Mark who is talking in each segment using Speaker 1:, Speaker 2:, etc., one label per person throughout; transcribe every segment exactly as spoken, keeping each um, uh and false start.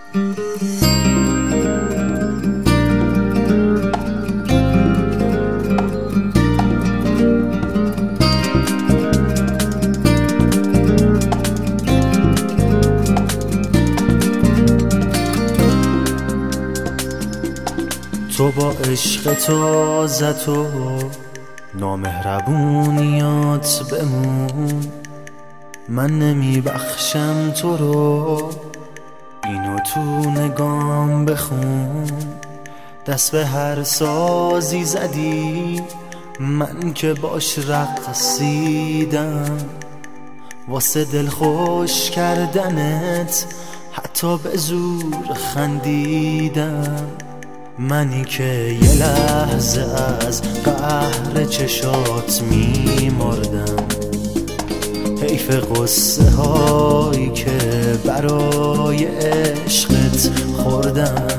Speaker 1: تو با عشق تازت و نامهربونیات بمون، من نمی بخشم تو رو، اینو تو نگام بخون. دست به هر سازی زدی من که باش رقصیدم، واسه دل خوش کردنت حتی به زور خندیدم. منی که یه لحظه از قهر چشات میمردم، حیف قصه هایی که برای عشقت خوردم.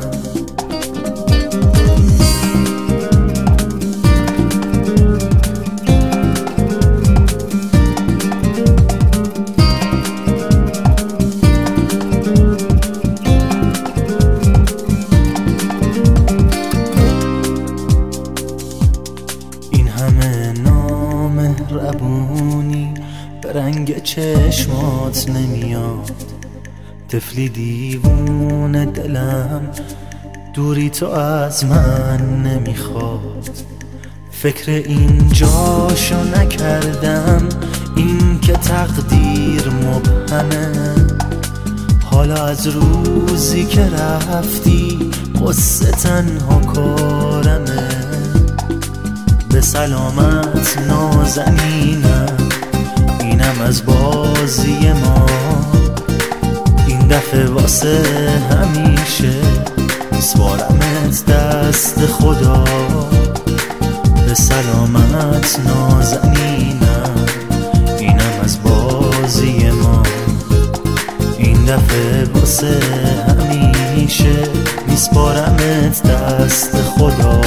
Speaker 1: ربونی به رنگ چشمات نمیاد، طفلی دیوونه دلم دوری تو از من نمیخواد. فکر این جاشو نکردم، این که تقدیر مبهمه. حالا از روزی که رفتی قصه تنها کارمه. به سلامت نازنینم، اینم از بازی ما. این دفعه واسه همیشه میسپارمت دست خدا. به سلامت نازنینم، اینم از بازی ما. این دفعه واسه همیشه میسپارمت دست خدا.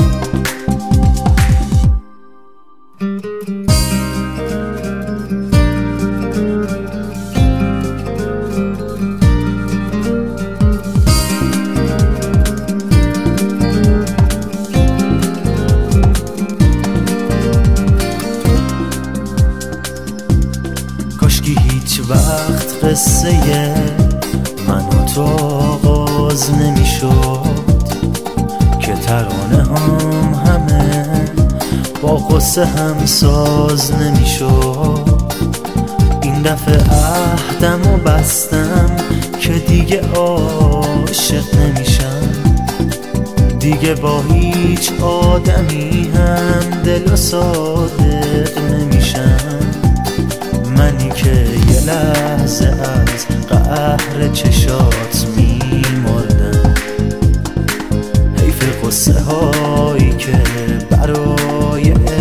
Speaker 1: کاشکی هیچ وقت قصه من و تو آغاز نمیشد، که ترانه هم همه با قصه هم ساز نمیشد. این دفعه عهدم و بستم که دیگه عاشق نمیشم، دیگه با هیچ آدمی هم دل و صادق نمیشم. منی که یه لحظه از قهر چشات میمردم، حیف قصه هایی که برای